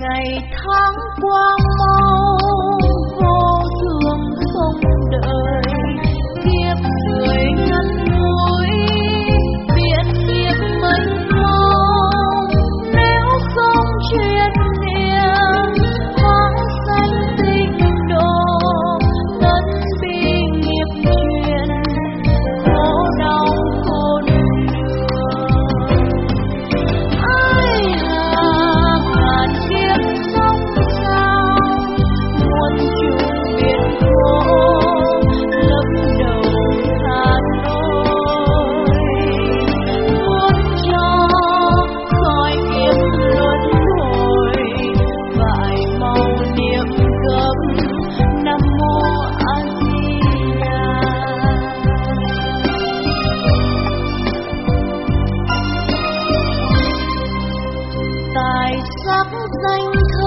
ngày tháng qua mau, vô thường không đợi, kiếp người ngắn ngủi, biển nghiệp mênh mông. Nếu không chuyên niệm tháng sanh tinh độ, ngân bi nghiệp truyền khổ đau khôn lường. Ai là ngàn kiếp sóng sao, muôn trùng biển khổ lấp đầu Hà Nội. Muốn cho khỏi kiếp luân hồi, phải mau niệm gấp Nam Mô A Di Đà. Tài sắc danh